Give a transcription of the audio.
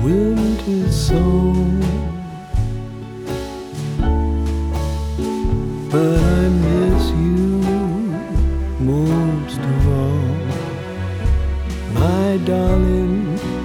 winter song. But I miss you most of all, my darling.